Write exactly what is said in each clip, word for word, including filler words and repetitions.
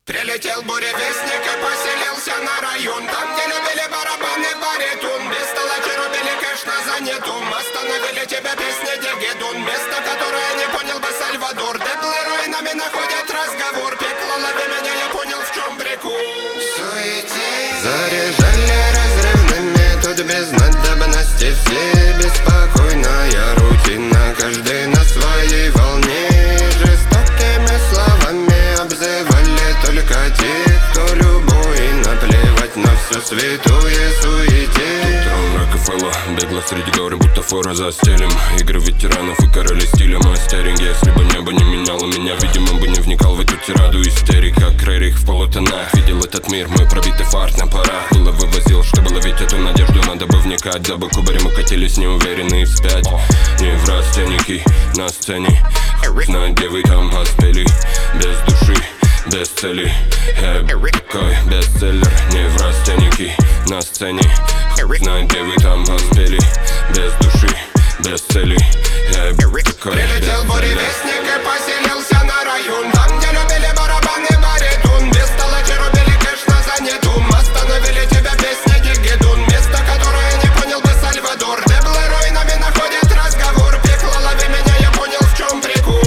Прилетел буревестник и поселился на район, там, где любили барабаны, баритун. Без толочи рубили кэш на занятум. Остановили тебя песни Дигидун. Место, которое не понял бы Сальвадор. Деблы руинами находят разговор. Пекло, лови меня, я понял, в чем прикол. Заряжали разрывными, тут без надобности. Все беспокойная рутина, каждый на своей волне. Жестокими словами обзывали только тех, кто любой. Наплевать на всю святую суете. Трон Рокфеллера, бегло среди горы, будто фора за стилем. Игры ветеранов и короли стиля. Мой стеринг, если бы небо не меняло меня, видимо, бы не вникал в эту тираду истерик. Как Рерих в полутонах видел этот мир, мой пробитый фарт на парах. Было вывозил, чтобы ловить эту надежду, надо бы вникать. За бы кубарем укатились неуверенные вспять. Не в растенники на сцене, знаю, где вы там поспели. Без души, без цели, я такой бестселлер. Не в растеники на сцене, знаю, где вы там поспели. Без души, без цели, я такой Прилетел буревестник и поселился на район, там, где любили барабаны, баритун. Без толочи рубили кэш на занятум. Остановили тебя песни Дигидун. Место, которое не понял бы Сальвадор. Деблы руинами находят разговор. Пекло, лови меня, я понял, в чем прикол.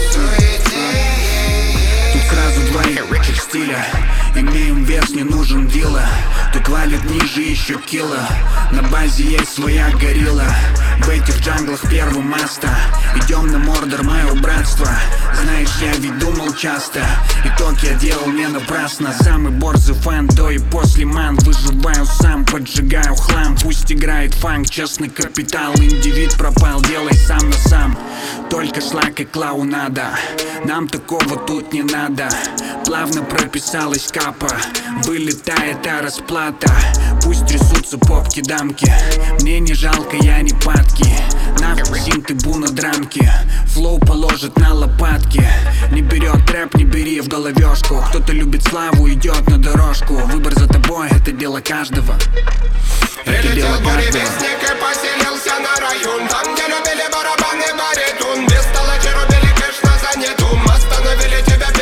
Тут сразу два ебачих стиля. Имеем вес, не нужен вилла. Тут валит ниже еще кило. На базе есть своя горилла. В этих джанглах первый маста. Идем на мордор, мое братство. Знаешь, я ведь думал часто. Итог я делал не напрасно. Самый борзый фан до и после ман. Выживаю сам, поджигаю хлам. Пусть играет фанк, честный капитал. Индивид пропал, делай сам на сам. Только шлак и клоунада. Нам такого тут не надо. Плавно прописалась капа. Вылетает а расплата. Пусть трясутся попки-дамки. Мне не жалко, я не падки. Нахуй синт и буна драмки. Флоу положит на лопатки. Не берет рэп, не бери в головешку. Кто-то любит славу, идет на дорожку. Выбор за тобой, это дело каждого. Это дело Прилетел каждого. буревестник и поселился на район, там, где любили барабаны, баритун. Без толочи рубили кэш на занятум. Остановили тебя